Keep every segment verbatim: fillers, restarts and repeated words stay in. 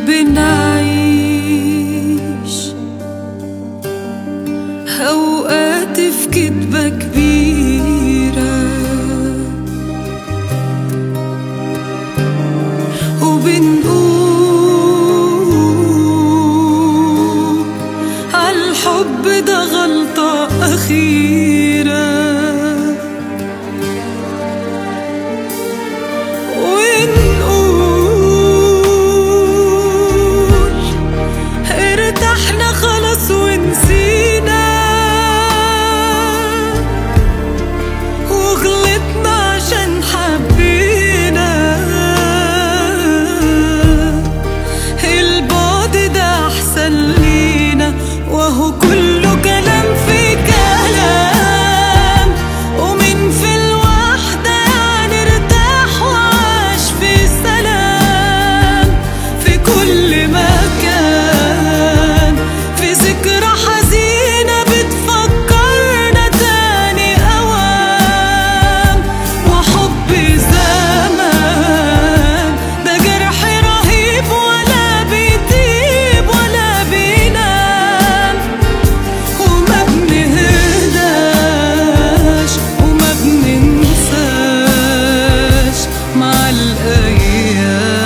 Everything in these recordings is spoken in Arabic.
بنعيش أوقات في كدبة كبيرة، وبنقول عالحب ده غلطة أخيرة، خلاص ونسينا وغلطنا عشان حبينا. البعد ده أحسن لينا، وهو كله كلام في كلام، ومن في الوحدة يعني ارتاح وعاش في سلام. في كل مكان في ذكرى حزينة بتفكرنا تاني أوام، وحب زمان ده جرح رهيب ولا بيطيب ولا بينام، وما بنهداش وما بننساش مع الأيام.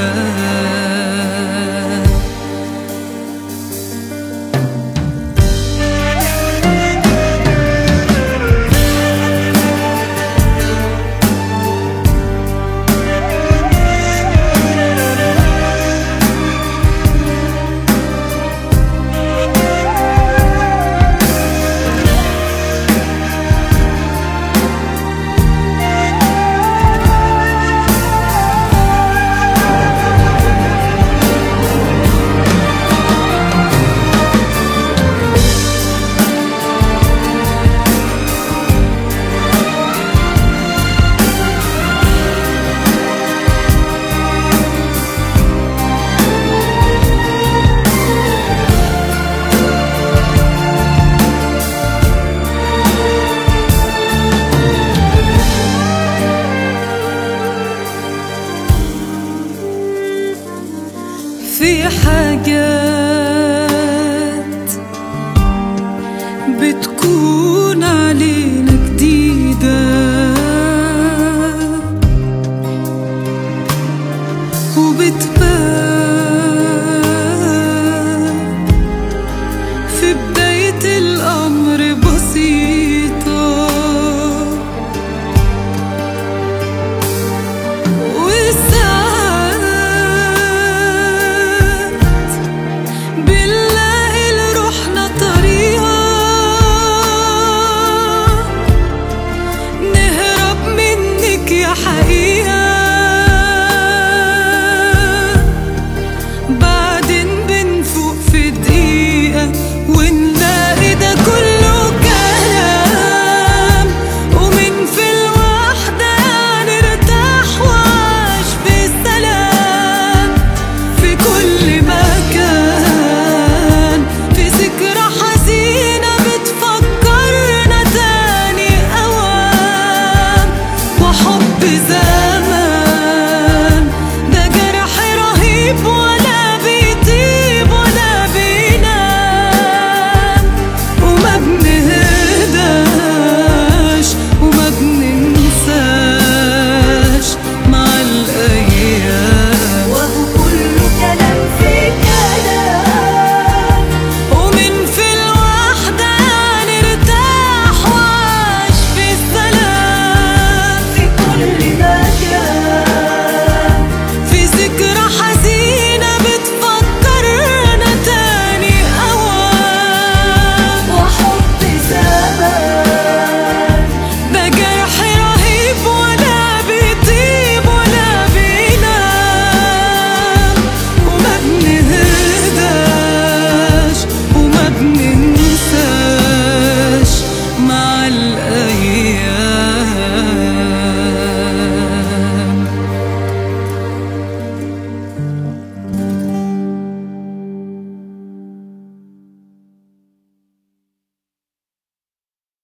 في حاجات بتكون علينا جديدة وبت